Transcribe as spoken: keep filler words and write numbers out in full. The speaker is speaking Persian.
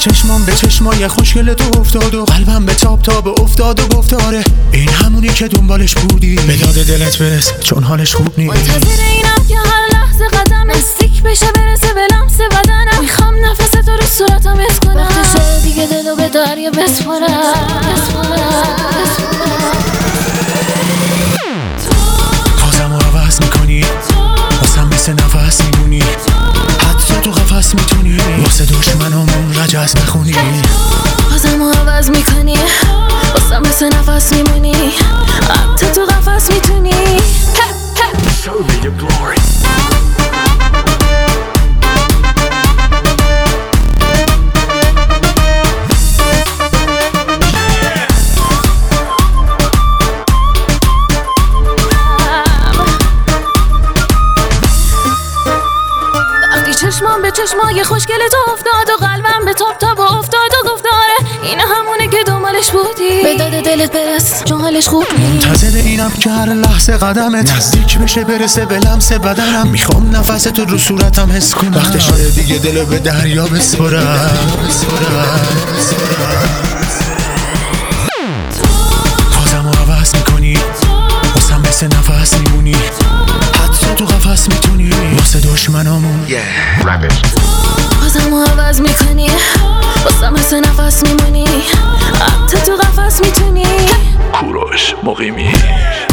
چشمام به چشمای خوشگل تو افتاد و قلبم به تاب تاب افتاد و گفتاره این همونی که دنبالش بودی. به داد دلت برس چون حالش خوب نیست. منتظر اینم که هر لحظه قدم نزدیک بشه برسه به لمس بدنم. میخوام نفس تو رو صورتم حس کنم. وقتی شده دیگه دلو به دریا بسپارم. بازم رو عوض میکنی واسم مثل نفس میمونی. حتی تو قفس میتونی واسه دشمنامون رجز بخونی. بازم رو عوض میکنی واسم مثل نفس میمونی. حتی تو قفس میتونی. Show me your glory. چشمام به چشمای خوشگل تو افتاد و قلبم به تاب تاب افتاد و گفتاره این همونه که دنبالش بودی. به داد دلت برس چون حالش خوب نیست. منتظر اینم که هر لحظه قدمت نزدیک بشه برسه به لمس بدنم. میخوام نفس تو رو صورتم حس کنم. وقت شده دیگه دلو به دریا بسپرم. بازم رو عوض میکنی واسم مثل نفس میمونی. حتی تو قفس میتونی واسه دشمنامون. بازم رو عوض میکنی واسم مثل نفس میمونی. حتی تو قفس میتونی. کوروش مقیمی.